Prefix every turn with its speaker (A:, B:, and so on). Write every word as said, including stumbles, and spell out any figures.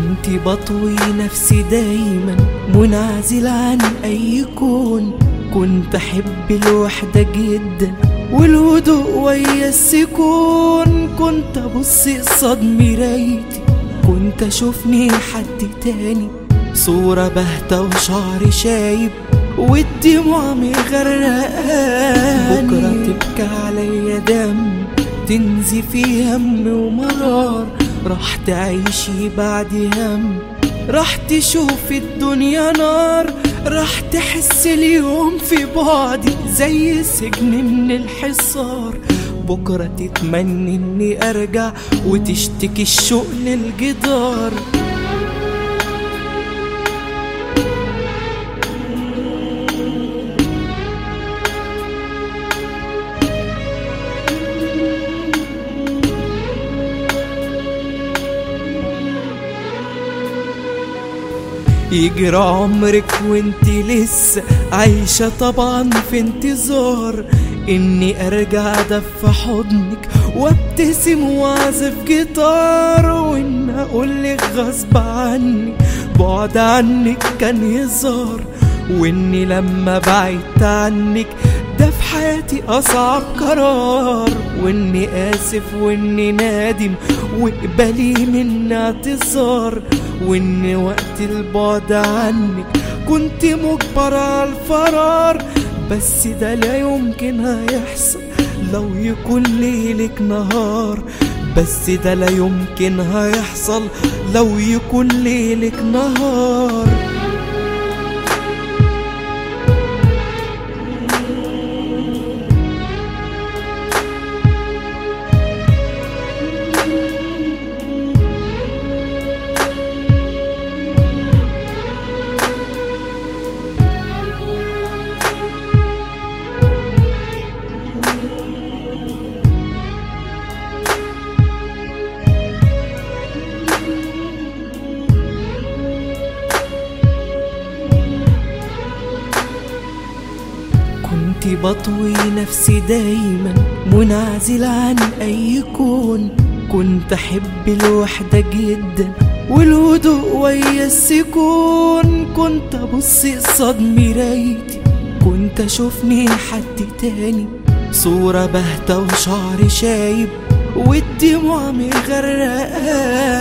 A: كنت بطوي نفسي دايما منعزل عن اي كون. كنت احب الوحدة جدا والهدوء ويا السكون. كنت ابص قصاد مرايتي كنت اشوفني حد تاني، صورة باهتة وشعري شايب والدموع مغرقاني. بكرة تبكى عليا دم تنزفي هم ومرار، راح تعيشي بعد هم، راح تشوفي الدنيا نار، راح تحس اليوم في بعدي زي سجن من الحصار. بكرة تتمني اني ارجع وتشتكي الشوق للجدار. يجري عمرك وانتي لسه عايشة طبعا في انتظار اني ارجع ادفى حضنك وابتسم واعزف جيتار، وان اقولك غصب عني بعد عنك كان هزار، واني لما بعدت عنك ده في حياتي اصعب قرار، واني اسف واني نادم واقبلي مني اعتذار، واني وقت البعد عنك كنت مجبر على الفرار. بس ده لا يمكن هيحصل لو يكون ليلك نهار، بس ده لا يمكن هيحصل لو يكون ليلك نهار. كنت بطوي نفسي دايما منعزل عن اي كون. كنت احب الوحدة جدا والهدوء ويا السكون. كنت ابص قصاد مرايتي كنت اشوفني حد تاني، صورة باهتة وشعري شايب والدموع مغرقاني.